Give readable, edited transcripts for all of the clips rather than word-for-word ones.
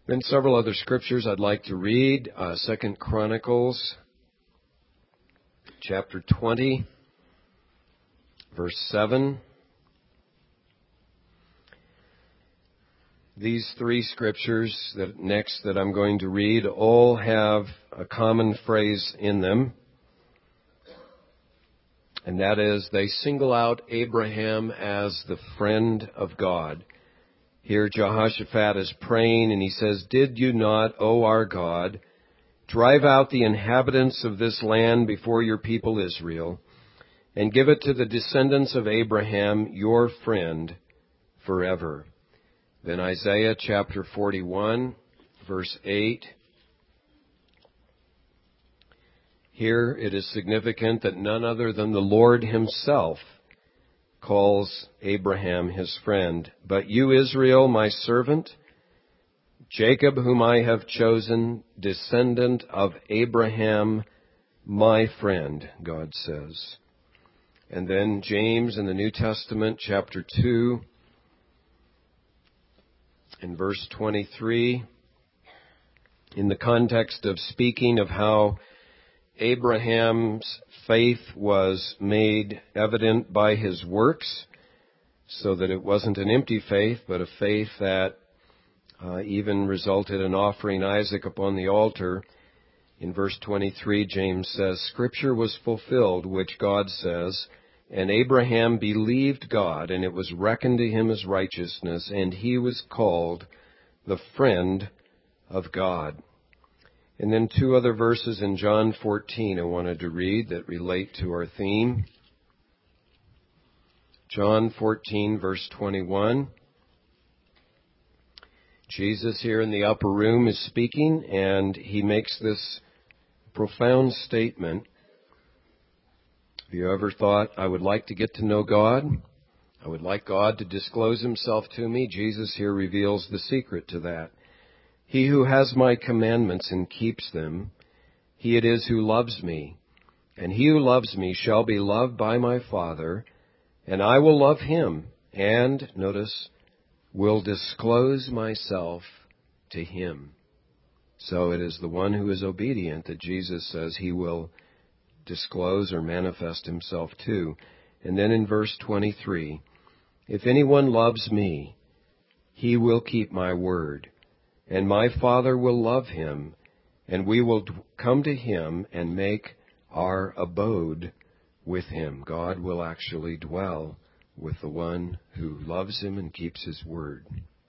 Then several other scriptures I'd like to read. 2 Chronicles, chapter 20, verse 7. These three scriptures that I'm going to read all have a common phrase in them, and that is they single out Abraham as the friend of God. Here Jehoshaphat is praying and he says, "Did you not, O our God, drive out the inhabitants of this land before your people Israel, and give it to the descendants of Abraham, your friend, forever?" Then Isaiah chapter 41, verse 8. Here it is significant that none other than the Lord himself calls Abraham his friend. "But you, Israel, my servant, Jacob, whom I have chosen, descendant of Abraham, my friend," God says. And then James in the New Testament, chapter 2, in verse 23, in the context of speaking of how Abraham's faith was made evident by his works, so that it wasn't an empty faith, but a faith that even resulted in offering Isaac upon the altar. In verse 23, James says, "Scripture was fulfilled, which God says, and Abraham believed God, and it was reckoned to him as righteousness, and he was called the friend of God." And then two other verses in John 14 I wanted to read that relate to our theme. John 14, verse 21. Jesus here in the upper room is speaking, and he makes this profound statement. Have you ever thought, I would like to get to know God? I would like God to disclose himself to me. Jesus here reveals the secret to that. "He who has my commandments and keeps them, he it is who loves me. And he who loves me shall be loved by my Father, and I will love him, and," notice, "will disclose myself to him." So it is the one who is obedient that Jesus says he will disclose or manifest himself to. And then in verse 23, "If anyone loves me, he will keep my word, and my Father will love him, and we will come to him and make our abode with him." God will actually dwell with the one who loves him and keeps his word.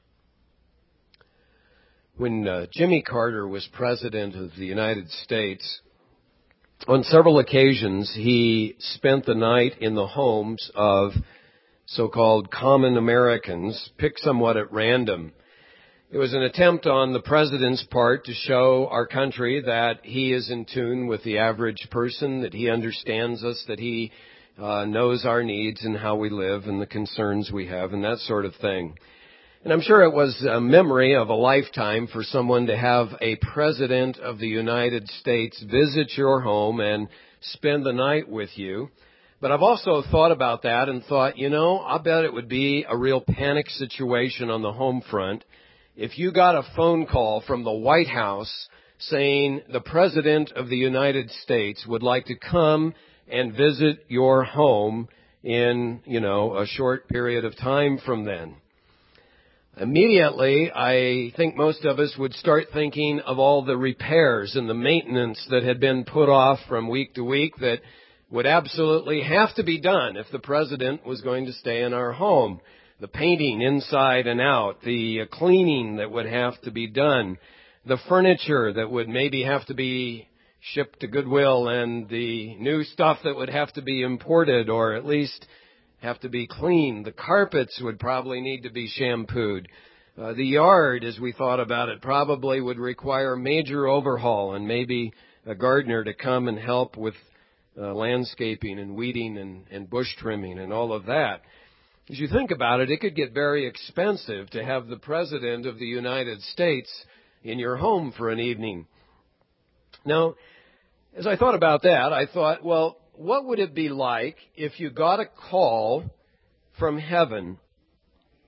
When Jimmy Carter was president of the United States, on several occasions he spent the night in the homes of so-called common Americans, picked somewhat at random. It was an attempt on the president's part to show our country that he is in tune with the average person, that he understands us, that he knows our needs and how we live and the concerns we have and that sort of thing. And I'm sure it was a memory of a lifetime for someone to have a president of the United States visit your home and spend the night with you. But I've also thought about that and thought, I bet it would be a real panic situation on the home front if you got a phone call from the White House saying the President of the United States would like to come and visit your home in, a short period of time from then. Immediately, I think most of us would start thinking of all the repairs and the maintenance that had been put off from week to week that would absolutely have to be done if the President was going to stay in our home. The painting inside and out, the cleaning that would have to be done, the furniture that would maybe have to be shipped to Goodwill, and the new stuff that would have to be imported or at least have to be cleaned. The carpets would probably need to be shampooed. The yard, as we thought about it, probably would require major overhaul and maybe a gardener to come and help with landscaping and weeding and bush trimming and all of that. As you think about it, it could get very expensive to have the President of the United States in your home for an evening. Now, as I thought about that, I thought, well, what would it be like if you got a call from heaven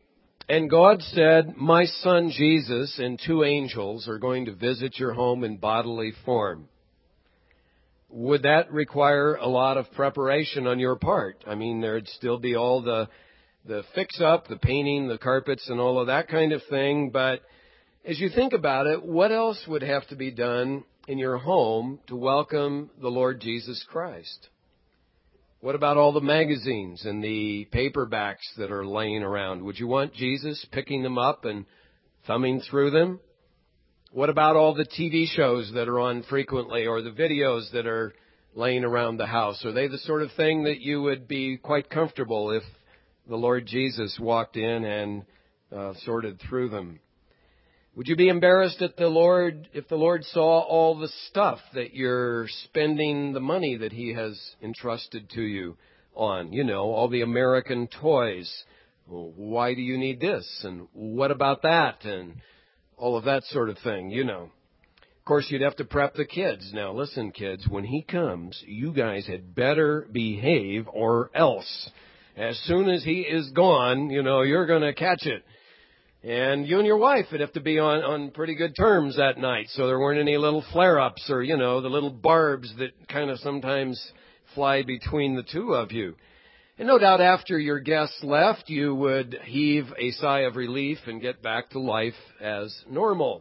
And God said, my son Jesus and 2 angels are going to visit your home in bodily form. Would that require a lot of preparation on your part? I mean, there'd still be all the fix-up, the painting, the carpets, and all of that kind of thing. But as you think about it, what else would have to be done in your home to welcome the Lord Jesus Christ? What about all the magazines and the paperbacks that are laying around? Would you want Jesus picking them up and thumbing through them? What about all the TV shows that are on frequently, or the videos that are laying around the house? Are they the sort of thing that you would be quite comfortable if the Lord Jesus walked in and sorted through them? Would you be embarrassed at the Lord if the Lord saw all the stuff that you're spending the money that He has entrusted to you on? You know, all the American toys. Well, why do you need this? And what about that? And all of that sort of thing, you know. Of course, you'd have to prep the kids. Now, listen, kids, when He comes, you guys had better behave or else. As soon as He is gone, you know, you're going to catch it. And you and your wife would have to be on pretty good terms that night, so there weren't any little flare-ups or, you know, the little barbs that kind of sometimes fly between the two of you. And no doubt after your guests left, you would heave a sigh of relief and get back to life as normal.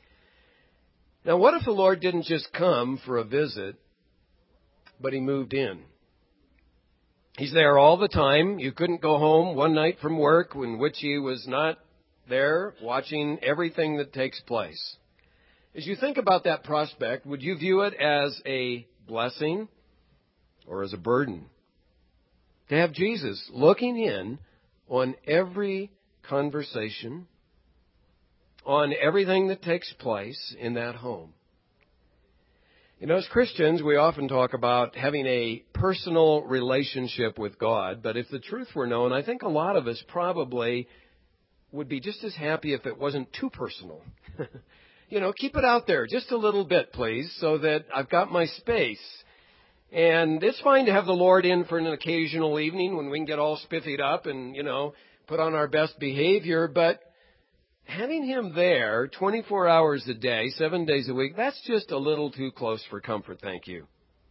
Now, what if the Lord didn't just come for a visit, but He moved in? He's there all the time. You couldn't go home one night from work in which He was not there watching everything that takes place. As you think about that prospect, would you view it as a blessing or as a burden? To have Jesus looking in on every conversation, on everything that takes place in that home. You know, as Christians, we often talk about having a personal relationship with God, but if the truth were known, I think a lot of us probably would be just as happy if it wasn't too personal. You know, keep it out there just a little bit, please, so that I've got my space. And it's fine to have the Lord in for an occasional evening when we can get all spiffied up and, you know, put on our best behavior. But having Him there 24 hours a day, 7 days a week, that's just a little too close for comfort, thank you.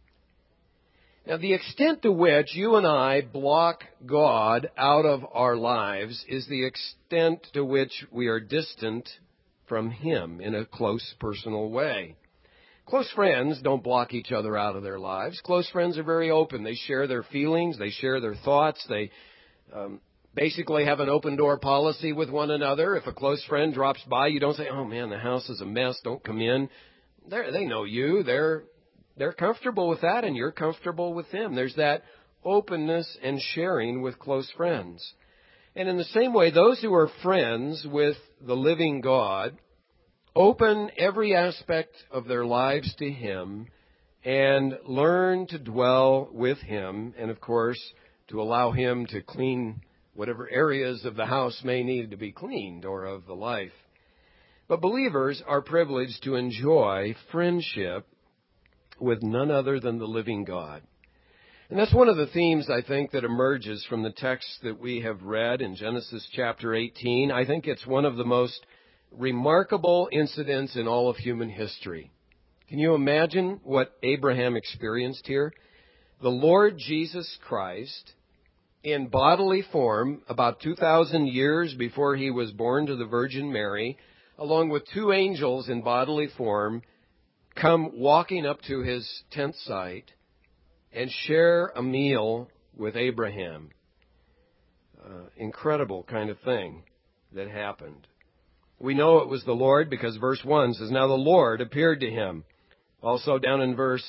Now, the extent to which you and I block God out of our lives is the extent to which we are distant from Him in a close personal way. Close friends don't block each other out of their lives. Close friends are very open. They share their feelings. They share their thoughts. They basically have an open door policy with one another. If a close friend drops by, you don't say, oh man, the house is a mess, don't come in. They know you. They're comfortable with that, and you're comfortable with them. There's that openness and sharing with close friends. And in the same way, those who are friends with the living God open every aspect of their lives to Him and learn to dwell with Him, and of course, to allow Him to clean whatever areas of the house may need to be cleaned or of the life. But believers are privileged to enjoy friendship with none other than the living God. And that's one of the themes, I think, that emerges from the text that we have read in Genesis chapter 18. I think it's one of the most remarkable incidents in all of human history. Can you imagine what Abraham experienced here? The Lord Jesus Christ, in bodily form, about 2,000 years before He was born to the Virgin Mary, along with 2 angels in bodily form, come walking up to his tent site and share a meal with Abraham. Incredible kind of thing that happened. We know it was the Lord because verse 1 says, now the Lord appeared to him. Also down in verse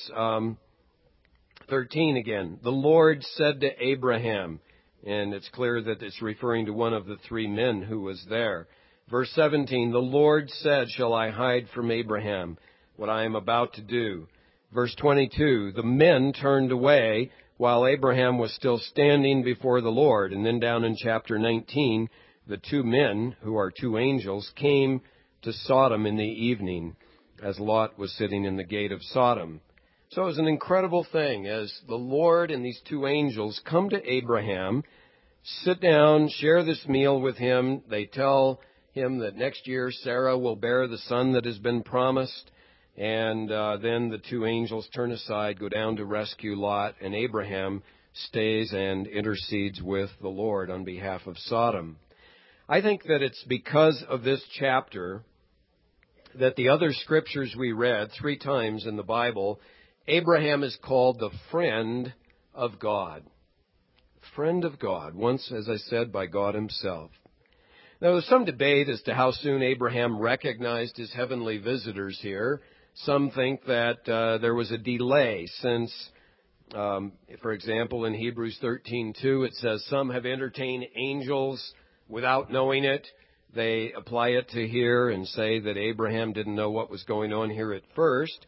13 again, the Lord said to Abraham, and it's clear that it's referring to one of the 3 men who was there. Verse 17, the Lord said, shall I hide from Abraham what I am about to do? Verse 22, the men turned away while Abraham was still standing before the Lord. And then down in chapter 19, the 2 men, who are 2 angels, came to Sodom in the evening as Lot was sitting in the gate of Sodom. So it was an incredible thing as the Lord and these 2 angels come to Abraham sit down, share this meal with him. They tell him that next year Sarah will bear the son that has been promised. And then the two angels turn aside, go down to rescue Lot, and Abraham stays and intercedes with the Lord on behalf of Sodom. I think that it's because of this chapter that the other scriptures we read 3 times in the Bible, Abraham is called the friend of God. Friend of God, once, as I said, by God himself. Now, there's some debate as to how soon Abraham recognized his heavenly visitors here. Some think that there was a delay since, for example, in Hebrews 13:2, it says, some have entertained angels without knowing it. They apply it to here and say that Abraham didn't know what was going on here at first.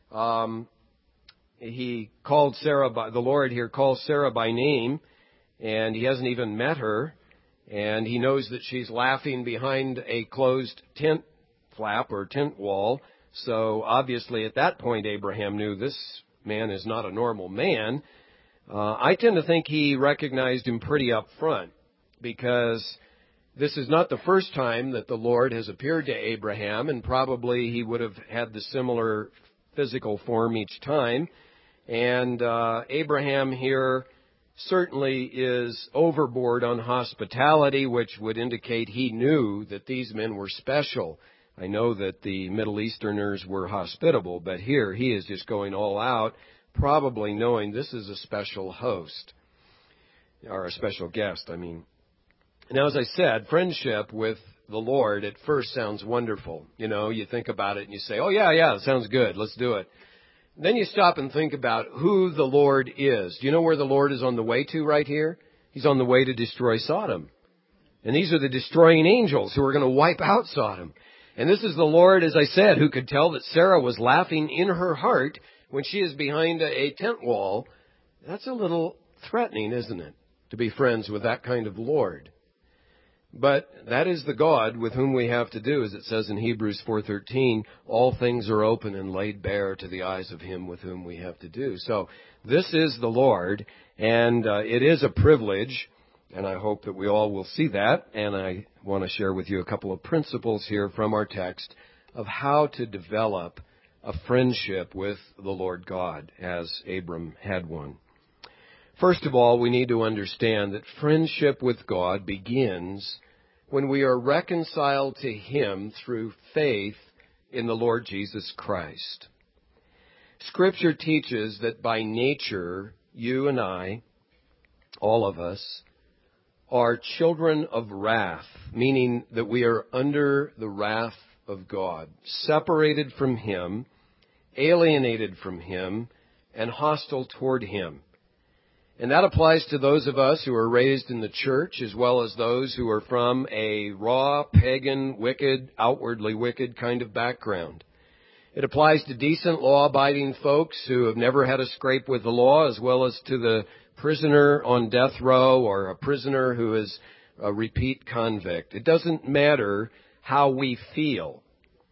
He called Sarah the Lord here calls Sarah by name, and he hasn't even met her, and he knows that she's laughing behind a closed tent flap or tent wall. So obviously at that point Abraham knew this man is not a normal man. I tend to think he recognized him pretty up front, because this is not the first time that the Lord has appeared to Abraham, and probably he would have had the similar physical form each time. And Abraham here certainly is overboard on hospitality, which would indicate he knew that these men were special. I know that the Middle Easterners were hospitable, but here he is just going all out, probably knowing this is a special host, or a special guest, I mean. Now, as I said, friendship with the Lord at first sounds wonderful. You know, you think about it and you say, oh, yeah, it sounds good. Let's do it. Then you stop and think about who the Lord is. Do you know where the Lord is on the way to right here? He's on the way to destroy Sodom. And these are the destroying angels who are going to wipe out Sodom. And this is the Lord, as I said, who could tell that Sarah was laughing in her heart when she is behind a tent wall. That's a little threatening, isn't it? To be friends with that kind of Lord. But that is the God with whom we have to do, as it says in Hebrews 4:13, all things are open and laid bare to the eyes of him with whom we have to do. So this is the Lord, and it is a privilege, and I hope that we all will see that. And I want to share with you a couple of principles here from our text of how to develop a friendship with the Lord God, as Abram had one. First of all, we need to understand that friendship with God begins when we are reconciled to him through faith in the Lord Jesus Christ. Scripture teaches that by nature, you and I, all of us, are children of wrath, meaning that we are under the wrath of God, separated from him, alienated from him, and hostile toward him. And that applies to those of us who are raised in the church, as well as those who are from a raw, pagan, wicked, outwardly wicked kind of background. It applies to decent, law-abiding folks who have never had a scrape with the law, as well as to the prisoner on death row or a prisoner who is a repeat convict. It doesn't matter how we feel.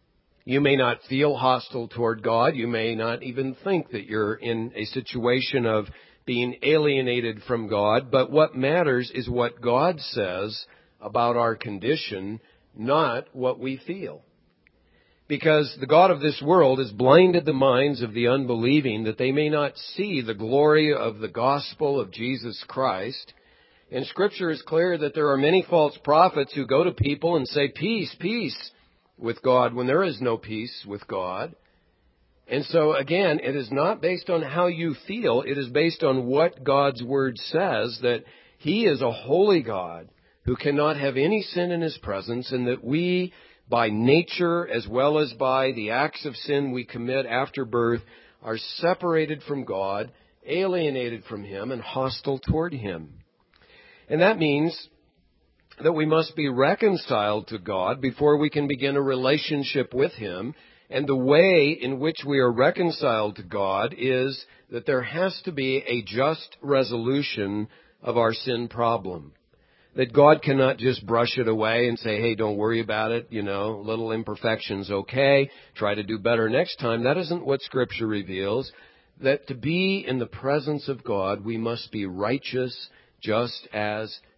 You may not feel hostile toward God. You may not even think that you're in a situation of being alienated from God, but what matters is what God says about our condition, not what we feel. Because the God of this world has blinded the minds of the unbelieving that they may not see the glory of the gospel of Jesus Christ. And Scripture is clear that there are many false prophets who go to people and say, peace, peace with God, when there is no peace with God. And so, again, it is not based on how you feel. It is based on what God's Word says, that he is a holy God who cannot have any sin in his presence, and that we, by nature, as well as by the acts of sin we commit after birth, are separated from God, alienated from him, and hostile toward him. And that means that we must be reconciled to God before we can begin a relationship with him. And the way in which we are reconciled to God is that there has to be a just resolution of our sin problem. That God cannot just brush it away and say, hey, don't worry about it, little imperfections, okay, try to do better next time. That isn't what Scripture reveals. That to be in the presence of God, we must be righteous just as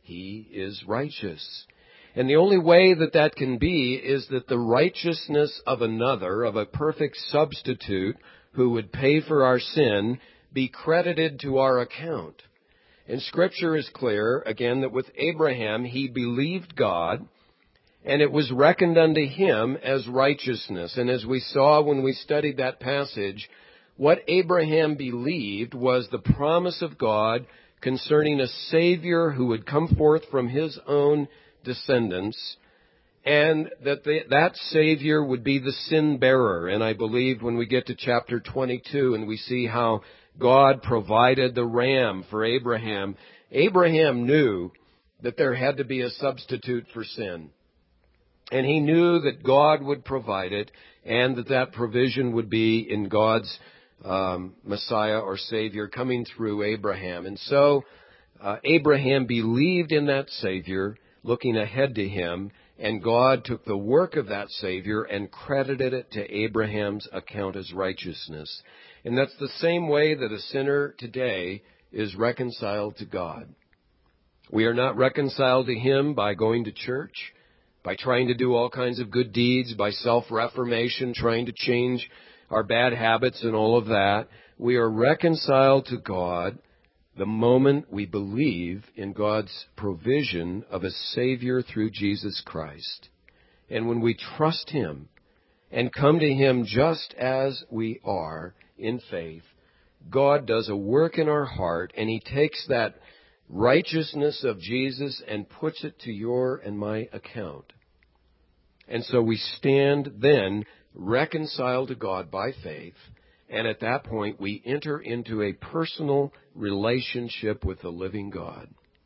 he is righteous. And the only way that that can be is that the righteousness of another, of a perfect substitute who would pay for our sin, be credited to our account. And Scripture is clear, again, that with Abraham, he believed God, and it was reckoned unto him as righteousness. And as we saw when we studied that passage, what Abraham believed was the promise of God concerning a Savior who would come forth from his own descendants, and that Savior would be the sin bearer. And I believe when we get to chapter 22 and we see how God provided the ram for Abraham, Abraham knew that there had to be a substitute for sin. And he knew that God would provide it, and that provision would be in God's Messiah or Savior coming through Abraham. And so Abraham believed in that Savior, looking ahead to him, and God took the work of that Savior and credited it to Abraham's account as righteousness. And that's the same way that a sinner today is reconciled to God. We are not reconciled to him by going to church, by trying to do all kinds of good deeds, by self-reformation, trying to change our bad habits and all of that. We are reconciled to God the moment we believe in God's provision of a Savior through Jesus Christ. And when we trust him and come to him just as we are in faith, God does a work in our heart, and he takes that righteousness of Jesus and puts it to your and my account. And so we stand then reconciled to God by faith, and at that point we enter into a personal relationship with the living God.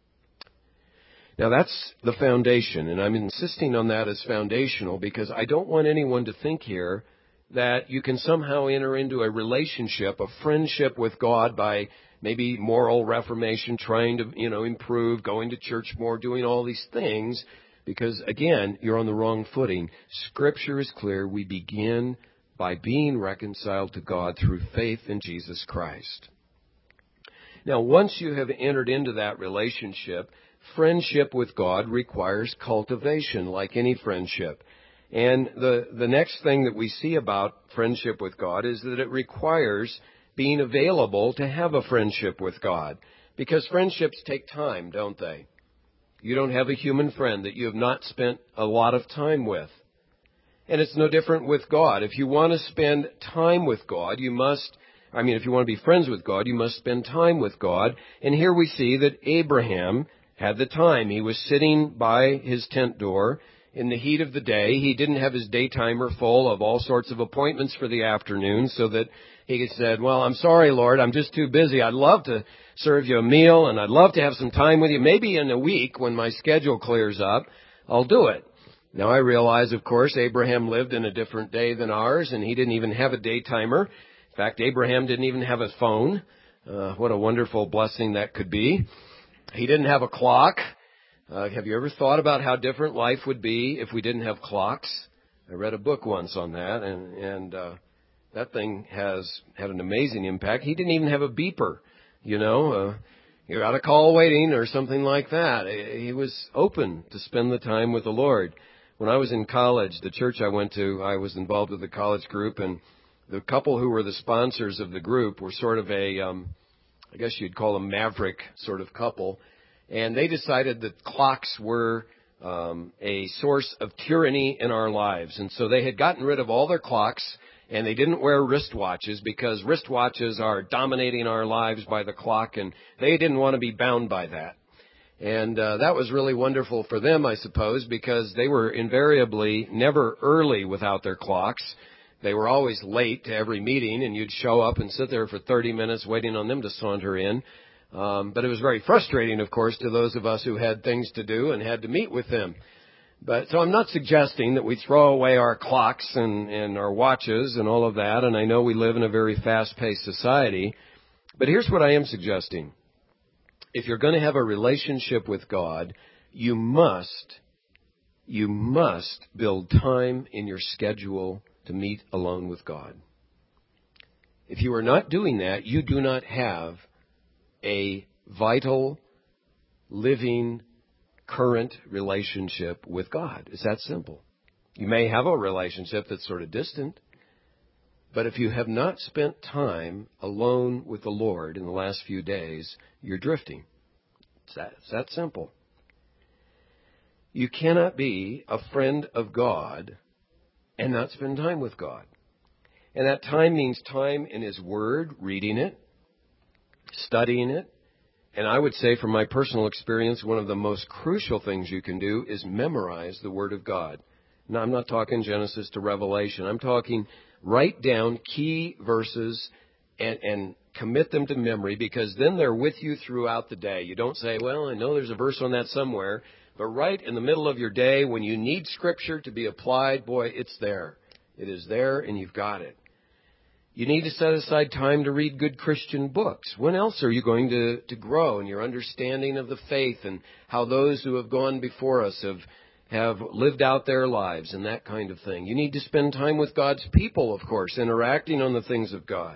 Now that's the foundation, and I'm insisting on that as foundational because I don't want anyone to think here that you can somehow enter into a relationship, a friendship with God by maybe moral reformation, trying to, improve, going to church more, doing all these things, because again, you're on the wrong footing. Scripture is clear. We begin by being reconciled to God through faith in Jesus Christ. Now, once you have entered into that relationship, friendship with God requires cultivation, like any friendship. And the next thing that we see about friendship with God is that it requires being available to have a friendship with God. Because friendships take time, don't they? You don't have a human friend that you have not spent a lot of time with. And it's no different with God. If you want to spend time with God, if you want to be friends with God, you must spend time with God. And here we see that Abraham had the time. He was sitting by his tent door in the heat of the day. He didn't have his day timer full of all sorts of appointments for the afternoon so that he said, well, I'm sorry, Lord, I'm just too busy. I'd love to serve you a meal, and I'd love to have some time with you. Maybe in a week when my schedule clears up, I'll do it. Now, I realize, of course, Abraham lived in a different day than ours, and he didn't even have a day timer. In fact, Abraham didn't even have a phone. What a wonderful blessing that could be. He didn't have a clock. Have you ever thought about how different life would be if we didn't have clocks? I read a book once on that, and that thing has had an amazing impact. He didn't even have a beeper, you got a call waiting or something like that. He was open to spend the time with the Lord. When I was in college, the church I went to, I was involved with the college group, and the couple who were the sponsors of the group were sort of I guess you'd call them maverick sort of couple. And they decided that clocks were a source of tyranny in our lives. And so they had gotten rid of all their clocks, and they didn't wear wristwatches because wristwatches are dominating our lives by the clock, and they didn't want to be bound by that. And that was really wonderful for them, I suppose, because they were invariably never early without their clocks. They were always late to every meeting, and you'd show up and sit there for 30 minutes waiting on them to saunter in. But it was very frustrating, of course, to those of us who had things to do and had to meet with them. So I'm not suggesting that we throw away our clocks and our watches and all of that, and I know we live in a very fast-paced society. But here's what I am suggesting. If you're going to have a relationship with God, you must build time in your schedule to meet alone with God. If you are not doing that, you do not have a vital, living, current relationship with God. It's that simple. You may have a relationship that's sort of distant, but if you have not spent time alone with the Lord in the last few days, you're drifting. It's that simple. You cannot be a friend of God and not spend time with God. And that time means time in His Word, reading it, studying it. And I would say from my personal experience, one of the most crucial things you can do is memorize the Word of God. Now, I'm not talking Genesis to Revelation. I'm talking write down key verses and commit them to memory, because then they're with you throughout the day. You don't say, well, I know there's a verse on that somewhere, but right in the middle of your day when you need Scripture to be applied, boy, it's there. It is there and you've got it. You need to set aside time to read good Christian books. When else are you going to grow in your understanding of the faith and how those who have gone before us have lived out their lives and that kind of thing? You need to spend time with God's people, of course, interacting on the things of God.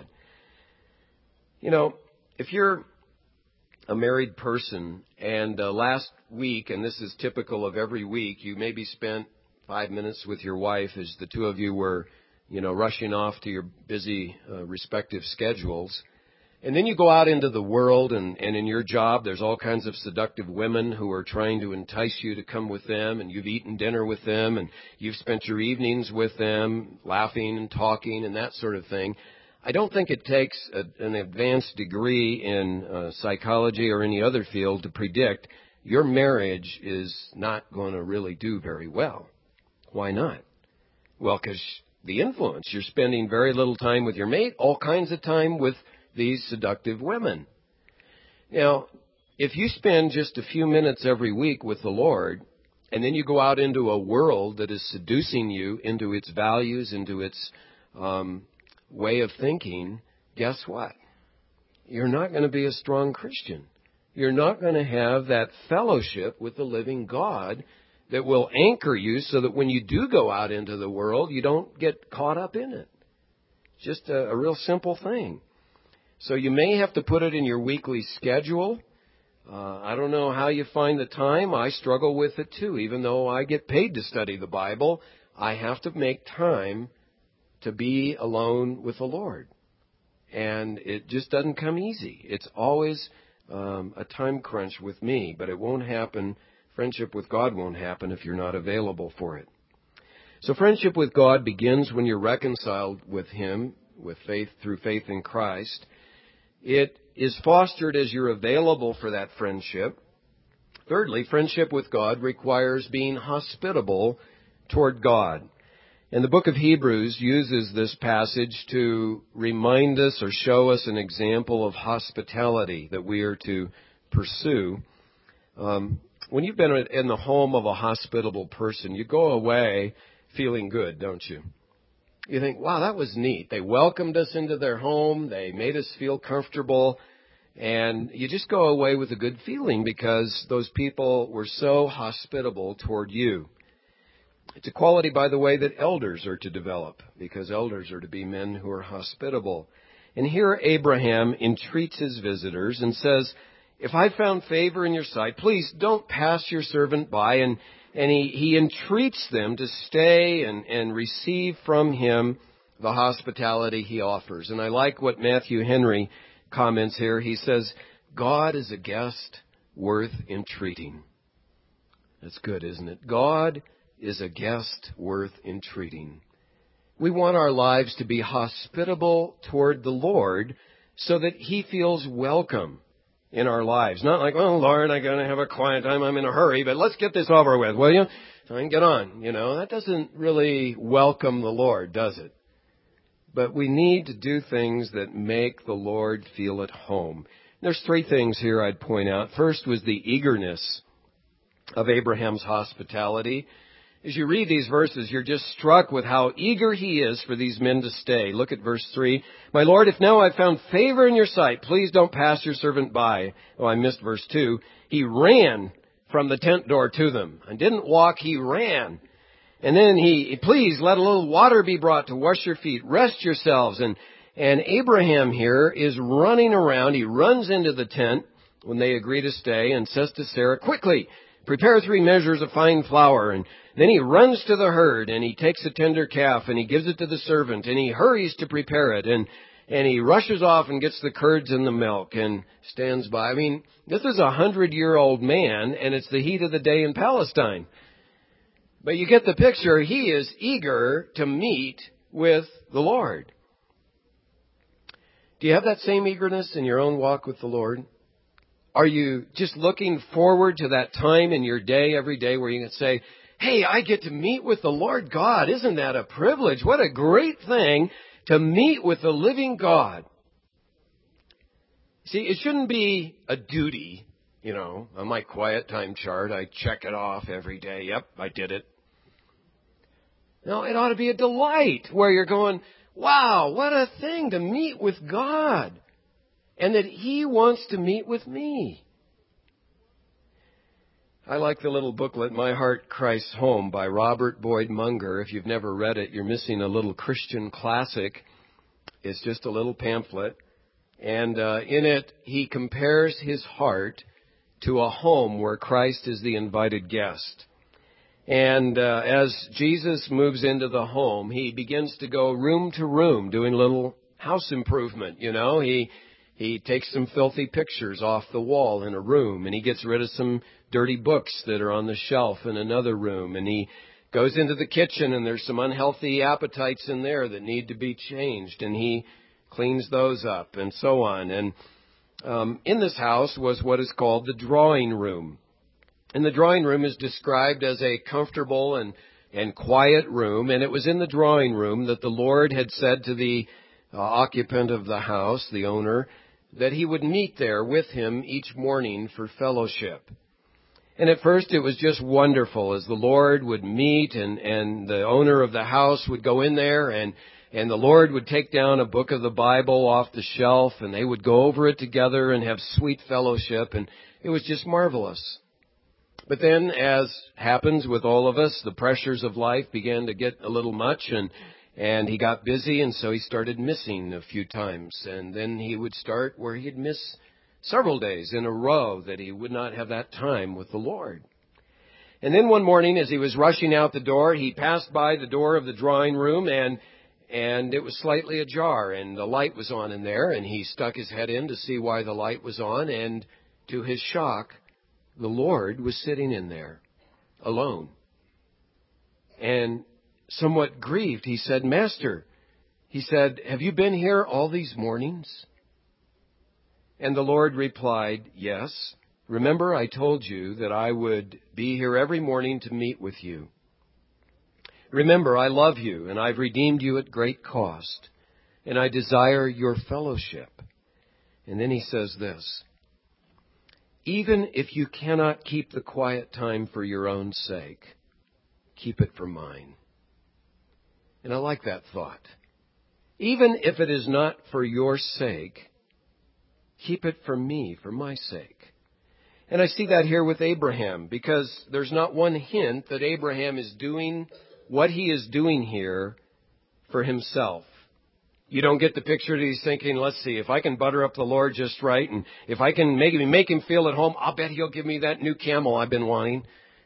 You know, if you're a married person and last week, and this is typical of every week, you maybe spent 5 minutes with your wife as the two of you were rushing off to your busy respective schedules. And then you go out into the world, and in your job, there's all kinds of seductive women who are trying to entice you to come with them, and you've eaten dinner with them, and you've spent your evenings with them, laughing and talking and that sort of thing. I don't think it takes an advanced degree in psychology or any other field to predict your marriage is not going to really do very well. Why not? Well, because the influence. You're spending very little time with your mate, all kinds of time with these seductive women. Now, if you spend just a few minutes every week with the Lord, and then you go out into a world that is seducing you into its values, into its way of thinking, guess what? You're not going to be a strong Christian. You're not going to have that fellowship with the living God that will anchor you so that when you do go out into the world, you don't get caught up in it. It's just a real simple thing. So you may have to put it in your weekly schedule. I don't know how you find the time. I struggle with it too. Even though I get paid to study the Bible, I have to make time to be alone with the Lord. And it just doesn't come easy. It's always a time crunch with me, but it won't happen. Friendship with God won't happen if you're not available for it. So friendship with God begins when you're reconciled with Him, with faith, through faith in Christ. It is fostered as you're available for that friendship. Thirdly, friendship with God requires being hospitable toward God. And the book of Hebrews uses this passage to remind us or show us an example of hospitality that we are to pursue. When you've been in the home of a hospitable person, you go away feeling good, don't you? You think, wow, that was neat. They welcomed us into their home. They made us feel comfortable. And you just go away with a good feeling because those people were so hospitable toward you. It's a quality, by the way, that elders are to develop, because elders are to be men who are hospitable. And here Abraham entreats his visitors and says, if I found favor in your sight, please don't pass your servant by. And he entreats them to stay and receive from him the hospitality he offers. And I like what Matthew Henry comments here. He says, God is a guest worth entreating. That's good, isn't it? God is a guest worth entreating. We want our lives to be hospitable toward the Lord so that He feels welcome in our lives. Not like, oh, Lord, I'm going to have a quiet time. I'm in a hurry, but let's get this over with, will you? So I can get on. That doesn't really welcome the Lord, does it? But we need to do things that make the Lord feel at home. There's three things here I'd point out. First was the eagerness of Abraham's hospitality. As you read these verses, you're just struck with how eager he is for these men to stay. Look at verse 3. My Lord, if now I've found favor in your sight, please don't pass your servant by. Oh, I missed verse 2. He ran from the tent door to them. And didn't walk, he ran. And then please let a little water be brought to wash your feet. Rest yourselves. And Abraham here is running around. He runs into the tent when they agree to stay and says to Sarah, quickly, Prepare 3 measures of fine flour. And then he runs to the herd and he takes a tender calf and he gives it to the servant and he hurries to prepare it and he rushes off and gets the curds and the milk and stands by. I mean, this is a 100-year-old man and it's the heat of the day in Palestine. But you get the picture. He is eager to meet with the Lord. Do you have that same eagerness in your own walk with the Lord? Are you just looking forward to that time in your day, every day, where you can say, hey, I get to meet with the Lord God. Isn't that a privilege? What a great thing to meet with the living God. See, it shouldn't be a duty, on my quiet time chart. I check it off every day. Yep, I did it. No, it ought to be a delight where you're going, wow, what a thing to meet with God. And that He wants to meet with me. I like the little booklet, My Heart Christ's Home, by Robert Boyd Munger. If you've never read it, you're missing a little Christian classic. It's just a little pamphlet. And in it, he compares his heart to a home where Christ is the invited guest. And as Jesus moves into the home, he begins to go room to room doing little house improvement, He takes some filthy pictures off the wall in a room, and he gets rid of some dirty books that are on the shelf in another room, and he goes into the kitchen, and there's some unhealthy appetites in there that need to be changed, and he cleans those up, and so on. And in this house was what is called the drawing room. And the drawing room is described as a comfortable and quiet room, and it was in the drawing room that the Lord had said to the occupant of the house, the owner, that he would meet there with him each morning for fellowship. And at first it was just wonderful as the Lord would meet and the owner of the house would go in there and the Lord would take down a book of the Bible off the shelf and they would go over it together and have sweet fellowship, and it was just marvelous. But then, as happens with all of us, the pressures of life began to get a little much, and he got busy, and so he started missing a few times. And then he would start where he'd miss several days in a row that he would not have that time with the Lord. And then one morning, as he was rushing out the door, he passed by the door of the drawing room, and it was slightly ajar, and the light was on in there, and he stuck his head in to see why the light was on, and to his shock, the Lord was sitting in there, alone. And somewhat grieved, he said, Master, he said, have you been here all these mornings? And the Lord replied, yes. Remember, I told you that I would be here every morning to meet with you. Remember, I love you, and I've redeemed you at great cost, and I desire your fellowship. And then he says this, even if you cannot keep the quiet time for your own sake, keep it for mine. And I like that thought. Even if it is not for your sake, keep it for me, for my sake. And I see that here with Abraham, because there's not one hint that Abraham is doing what he is doing here for himself. You don't get the picture that he's thinking, let's see, if I can butter up the Lord just right, and if I can make him feel at home, I'll bet he'll give me that new camel I've been wanting,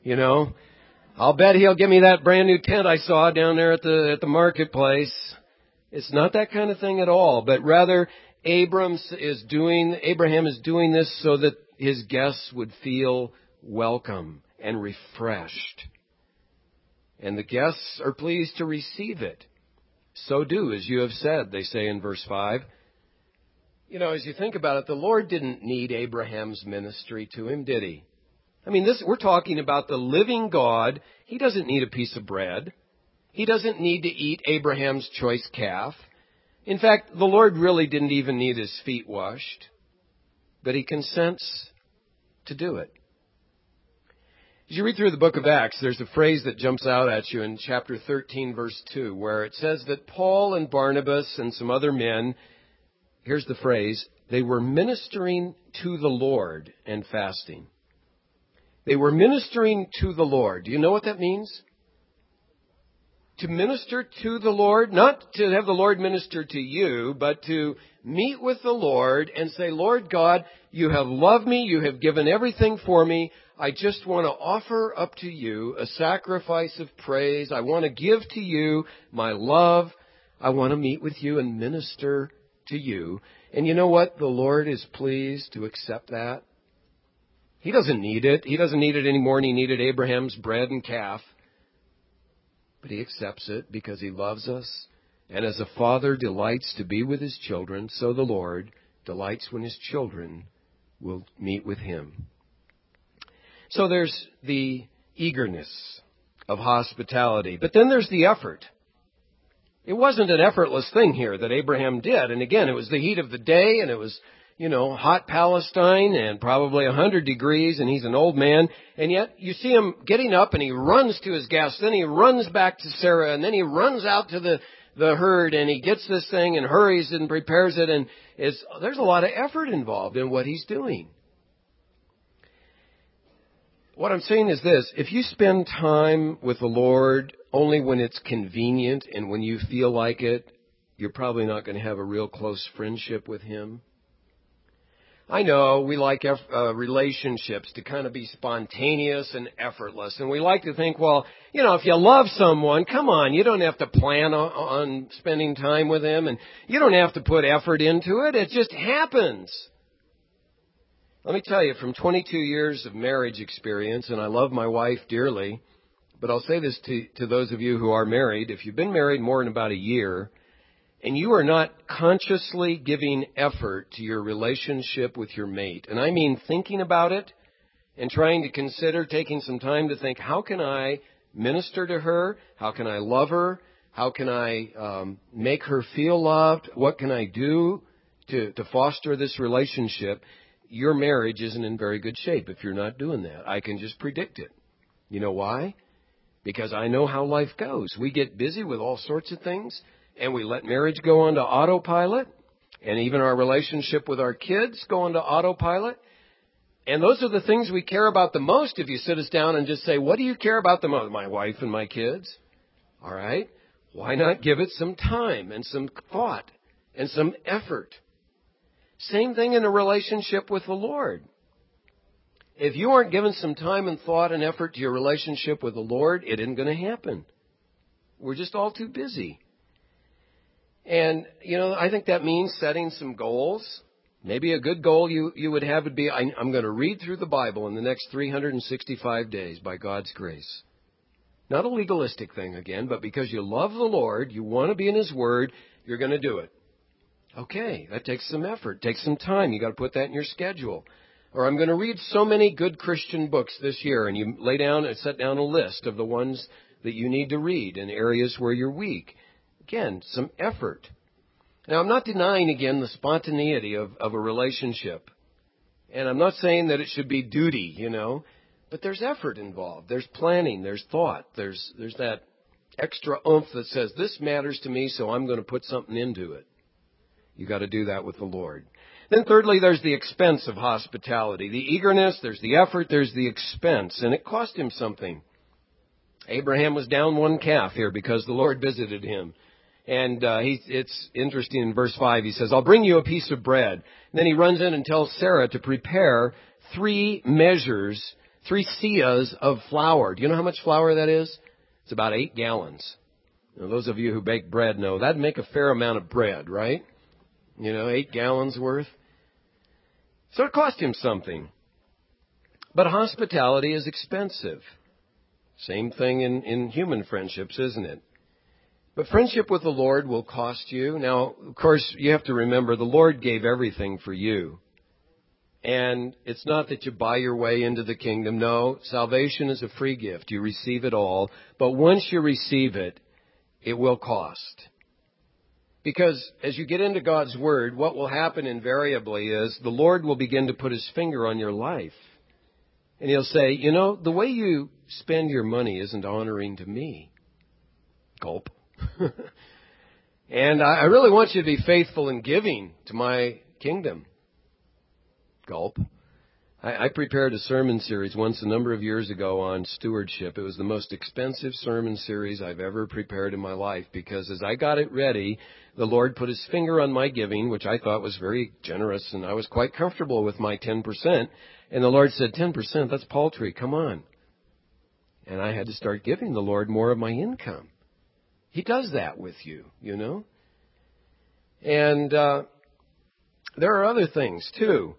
I'll bet he'll give me that brand new tent I saw down there at the marketplace. It's not that kind of thing at all, but rather Abraham is doing this so that his guests would feel welcome and refreshed. And the guests are pleased to receive it. So do as you have said, they say in verse 5. As you think about it, the Lord didn't need Abraham's ministry to him, did he? I mean, we're talking about the living God. He doesn't need a piece of bread. He doesn't need to eat Abraham's choice calf. In fact, the Lord really didn't even need his feet washed. But he consents to do it. As you read through the book of Acts, there's a phrase that jumps out at you in chapter 13, verse 2, where it says that Paul and Barnabas and some other men, here's the phrase, they were ministering to the Lord and fasting. They were ministering to the Lord. Do you know what that means? To minister to the Lord, not to have the Lord minister to you, but to meet with the Lord and say, Lord God, you have loved me, you have given everything for me. I just want to offer up to you a sacrifice of praise. I want to give to you my love. I want to meet with you and minister to you. And you know what? The Lord is pleased to accept that. He doesn't need it. He doesn't need it any more than he needed Abraham's bread and calf. But he accepts it because he loves us. And as a father delights to be with his children, so the Lord delights when his children will meet with him. So there's the eagerness of hospitality. But then there's the effort. It wasn't an effortless thing here that Abraham did. And again, it was the heat of the day, and it was, hot Palestine and probably 100 degrees, and he's an old man. And yet you see him getting up, and he runs to his guests. Then he runs back to Sarah, and then he runs out to the herd, and he gets this thing and hurries and prepares it. And there's a lot of effort involved in what he's doing. What I'm saying is this: if you spend time with the Lord only when it's convenient and when you feel like it, you're probably not going to have a real close friendship with him. I know we like relationships to kind of be spontaneous and effortless. And we like to think, well, if you love someone, come on, you don't have to plan on spending time with them, and you don't have to put effort into it. It just happens. Let me tell you, from 22 years of marriage experience, and I love my wife dearly, but I'll say this to those of you who are married: if you've been married more than about a year, and you are not consciously giving effort to your relationship with your mate, and I mean thinking about it and trying to consider taking some time to think, how can I minister to her? How can I love her? How can I make her feel loved? What can I do to foster this relationship? Your marriage isn't in very good shape if you're not doing that. I can just predict it. You know why? Because I know how life goes. We get busy with all sorts of things, and we let marriage go on to autopilot, and even our relationship with our kids go on to autopilot. And those are the things we care about the most. If you sit us down and just say, what do you care about the most? My wife and my kids. All right. Why not give it some time and some thought and some effort? Same thing in a relationship with the Lord. If you aren't giving some time and thought and effort to your relationship with the Lord, it isn't going to happen. We're just all too busy. And, I think that means setting some goals. Maybe a good goal you would have would be, I'm going to read through the Bible in the next 365 days by God's grace. Not a legalistic thing again, but because you love the Lord, you want to be in His Word, you're going to do it. Okay, that takes some effort, takes some time. You got to put that in your schedule. Or I'm going to read so many good Christian books this year, and you lay down and set down a list of the ones that you need to read in areas where you're weak. Again, some effort. Now, I'm not denying, again, the spontaneity of a relationship. And I'm not saying that it should be duty, but there's effort involved. There's planning. There's thought. There's that extra oomph that says, this matters to me, so I'm going to put something into it. You got to do that with the Lord. Then thirdly, there's the expense of hospitality. The eagerness, there's the effort, there's the expense. And it cost him something. Abraham was down one calf here because the Lord visited him. And it's interesting in verse 5, he says, I'll bring you a piece of bread. And then he runs in and tells Sarah to prepare 3 seahs of flour. Do you know how much flour that is? It's about 8 gallons. Now, those of you who bake bread know that'd make a fair amount of bread, right? 8 gallons worth. So it cost him something. But hospitality is expensive. Same thing in human friendships, isn't it? But friendship with the Lord will cost you. Now, of course, you have to remember the Lord gave everything for you. And it's not that you buy your way into the kingdom. No, salvation is a free gift. You receive it all. But once you receive it, it will cost. Because as you get into God's Word, what will happen invariably is the Lord will begin to put His finger on your life. And He'll say, the way you spend your money isn't honoring to me. Gulp. And I really want you to be faithful in giving to my kingdom. Gulp. I prepared a sermon series once a number of years ago on stewardship. It was the most expensive sermon series I've ever prepared in my life because as I got it ready, the Lord put His finger on my giving, which I thought was very generous, and I was quite comfortable with my 10%. And the Lord said, 10%, that's paltry, come on. And I had to start giving the Lord more of my income. He does that with you, you know. And there are other things, too.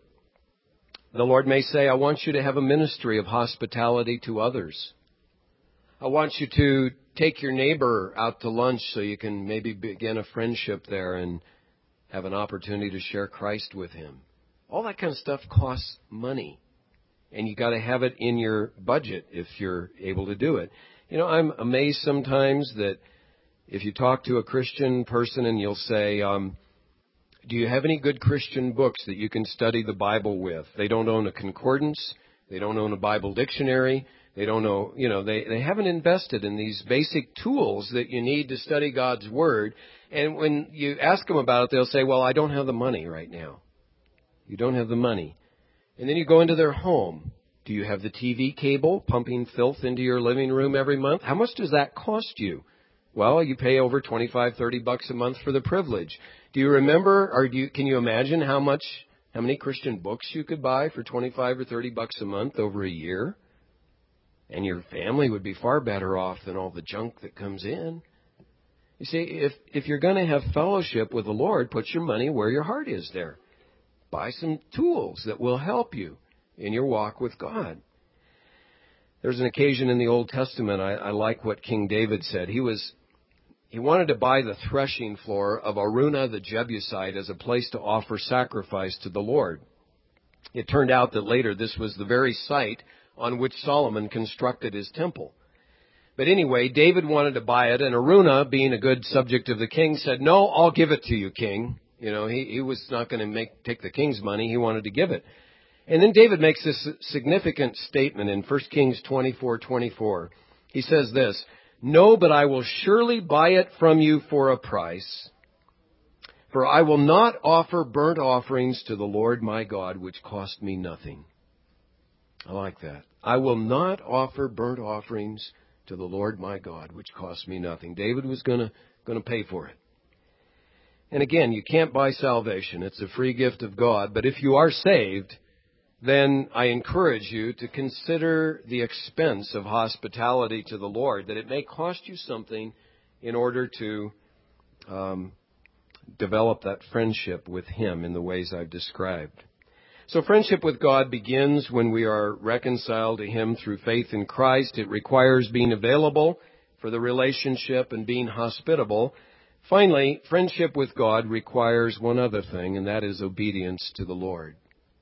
The Lord may say, I want you to have a ministry of hospitality to others. I want you to take your neighbor out to lunch so you can maybe begin a friendship there and have an opportunity to share Christ with him. All that kind of stuff costs money. And you got to have it in your budget if you're able to do it. You know, I'm amazed sometimes that if you talk to a Christian person and you'll say, do you have any good Christian books that you can study the Bible with? They don't own a concordance. They don't own a Bible dictionary. They don't know, they haven't invested in these basic tools that you need to study God's Word. And when you ask them about it, they'll say, well, I don't have the money right now. You don't have the money. And then you go into their home. Do you have the TV cable pumping filth into your living room every month? How much does that cost you? Well, you pay over $25, $30 a month for the privilege. Do you remember, or can you imagine how many Christian books you could buy for $25 or $30 a month over a year? And your family would be far better off than all the junk that comes in. You see, if you're going to have fellowship with the Lord, put your money where your heart is there. Buy some tools that will help you in your walk with God. There's an occasion in the Old Testament, I like what King David said. He wanted to buy the threshing floor of Araunah the Jebusite as a place to offer sacrifice to the Lord. It turned out that later this was the very site on which Solomon constructed his temple. But anyway, David wanted to buy it, and Araunah, being a good subject of the king, said, no, I'll give it to you, king. You know, he was not going to take the king's money. He wanted to give it. And then David makes this significant statement in 1 Kings 24:24. He says this, no, but I will surely buy it from you for a price, for I will not offer burnt offerings to the Lord my God, which cost me nothing. I like that. I will not offer burnt offerings to the Lord my God, which cost me nothing. David was going to pay for it. And again, you can't buy salvation. It's a free gift of God. But if you are saved, then I encourage you to consider the expense of hospitality to the Lord, that it may cost you something in order to develop that friendship with Him in the ways I've described. So friendship with God begins when we are reconciled to Him through faith in Christ. It requires being available for the relationship and being hospitable. Finally, friendship with God requires one other thing, and that is obedience to the Lord.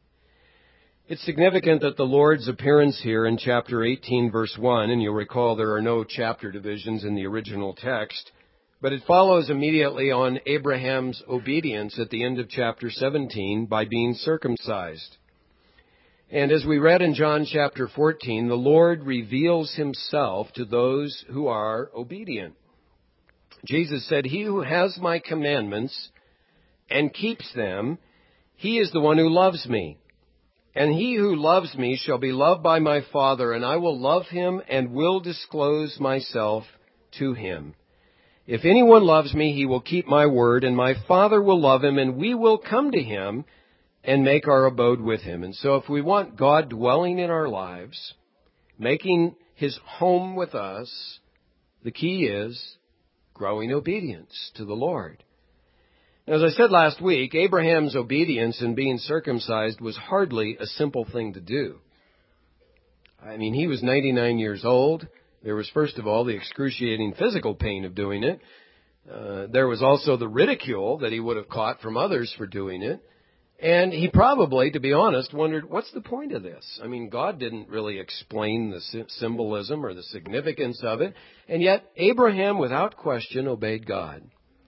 It's significant that the Lord's appearance here in chapter 18, verse 1, and you'll recall there are no chapter divisions in the original text, but it follows immediately on Abraham's obedience at the end of chapter 17 by being circumcised. And as we read in John chapter 14, the Lord reveals Himself to those who are obedient. Jesus said, he who has my commandments and keeps them, he is the one who loves me. And he who loves me shall be loved by my Father, and I will love him and will disclose myself to him. If anyone loves me, he will keep my word, and my Father will love him, and we will come to him and make our abode with him. And so if we want God dwelling in our lives, making His home with us, the key is growing obedience to the Lord. As I said last week, Abraham's obedience in being circumcised was hardly a simple thing to do. I mean, he was 99 years old. There was, first of all, the excruciating physical pain of doing it. There was also the ridicule that he would have caught from others for doing it. And he probably, to be honest, wondered, what's the point of this? I mean, God didn't really explain the symbolism or the significance of it. And yet, Abraham, without question, obeyed God.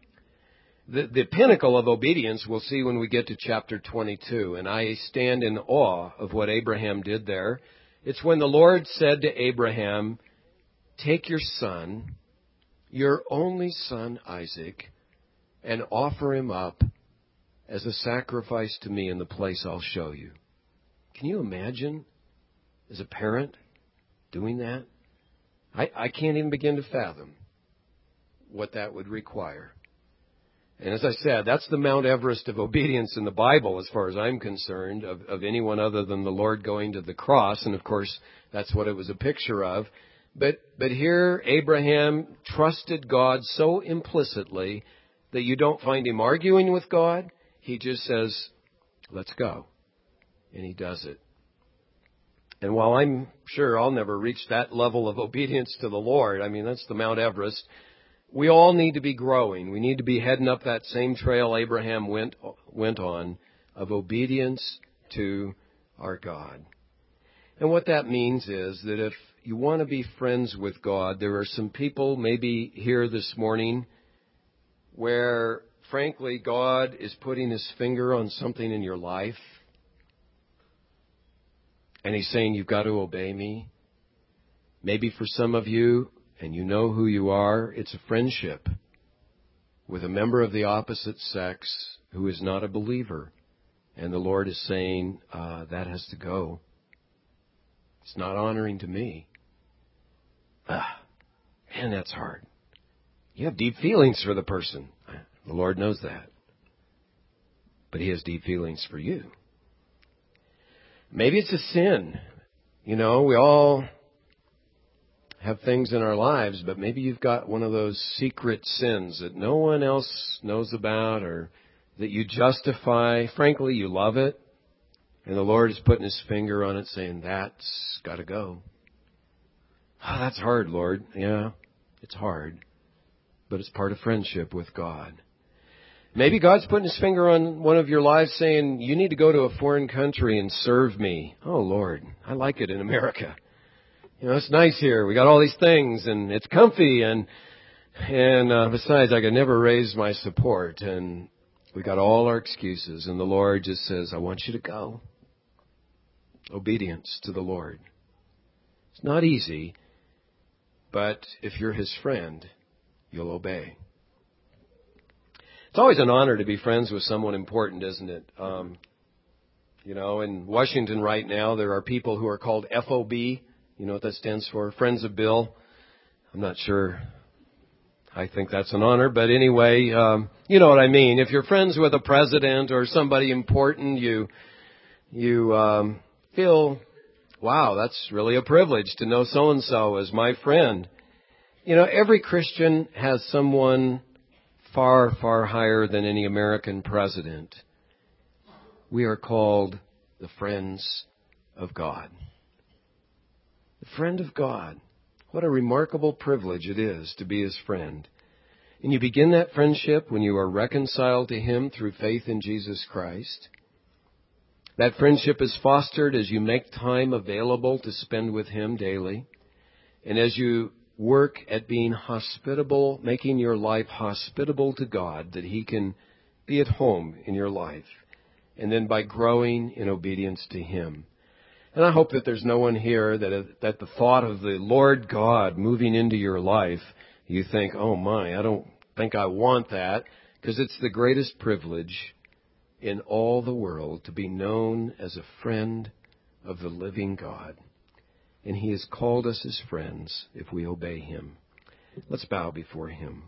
The pinnacle of obedience we'll see when we get to chapter 22. And I stand in awe of what Abraham did there. It's when the Lord said to Abraham, take your son, your only son Isaac, and offer him up as a sacrifice to me in the place I'll show you. Can you imagine as a parent doing that? I can't even begin to fathom what that would require. And as I said, that's the Mount Everest of obedience in the Bible, as far as I'm concerned, of anyone other than the Lord going to the cross. And of course, that's what it was a picture of. But here, Abraham trusted God so implicitly that you don't find him arguing with God. He just says, let's go. And he does it. And while I'm sure I'll never reach that level of obedience to the Lord, I mean, that's the Mount Everest, we all need to be growing. We need to be heading up that same trail Abraham went on of obedience to our God. And what that means is that if you want to be friends with God, there are some people maybe here this morning where, frankly, God is putting his finger on something in your life. And he's saying, you've got to obey me. Maybe for some of you, and you know who you are, it's a friendship with a member of the opposite sex who is not a believer. And the Lord is saying, that has to go. It's not honoring to me. Man, that's hard. You have deep feelings for the person. The Lord knows that. But he has deep feelings for you. Maybe it's a sin. You know, we all have things in our lives, but maybe you've got one of those secret sins that no one else knows about or that you justify. Frankly, you love it. And the Lord is putting his finger on it saying, that's got to go. Oh, that's hard, Lord. Yeah, it's hard. But it's part of friendship with God. Maybe God's putting his finger on one of your lives saying, you need to go to a foreign country and serve me. Oh, Lord, I like it in America. You know, it's nice here. We got all these things and it's comfy and besides, I could never raise my support and we got all our excuses and the Lord just says, I want you to go. Obedience to the Lord. It's not easy, but if you're his friend, you'll obey. It's always an honor to be friends with someone important, isn't it? You know, in Washington right now, there are people who are called FOB. You know what that stands for? Friends of Bill. I'm not sure. I think that's an honor. But anyway, you know what I mean. If you're friends with a president or somebody important, you feel, wow, that's really a privilege to know so-and-so as my friend. You know, every Christian has someone far, far higher than any American president. We are called the friends of God. The friend of God. What a remarkable privilege it is to be his friend. And you begin that friendship when you are reconciled to him through faith in Jesus Christ. That friendship is fostered as you make time available to spend with him daily. And as you work at being hospitable, making your life hospitable to God, that he can be at home in your life. And then by growing in obedience to him. And I hope that there's no one here that the thought of the Lord God moving into your life, you think, oh my, I don't think I want that. Because it's the greatest privilege in all the world to be known as a friend of the living God. And he has called us his friends if we obey him. Let's bow before him.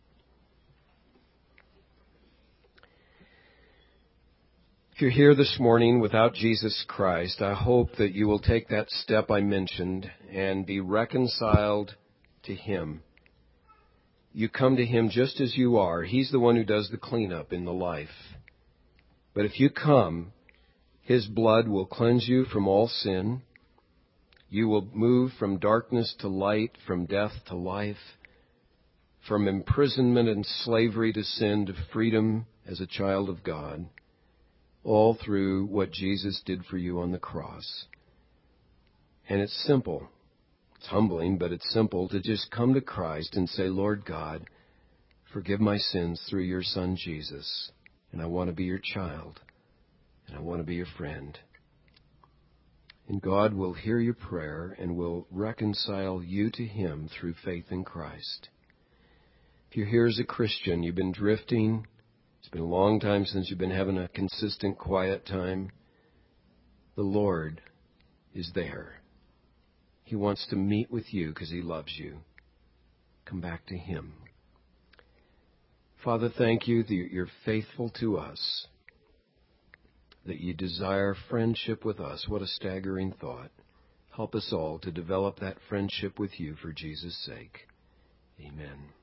If you're here this morning without Jesus Christ, I hope that you will take that step I mentioned and be reconciled to him. You come to him just as you are. He's the one who does the cleanup in the life. But if you come, his blood will cleanse you from all sin. You will move from darkness to light, from death to life, from imprisonment and slavery to sin to freedom as a child of God, all through what Jesus did for you on the cross. And it's simple. It's humbling, but it's simple to just come to Christ and say, Lord God, forgive my sins through your Son Jesus, and I want to be your child, and I want to be your friend. And God will hear your prayer and will reconcile you to him through faith in Christ. If you're here as a Christian, you've been drifting. It's been a long time since you've been having a consistent, quiet time. The Lord is there. He wants to meet with you because He loves you. Come back to Him. Father, thank you that you're faithful to us, that you desire friendship with us. What a staggering thought. Help us all to develop that friendship with you for Jesus' sake. Amen.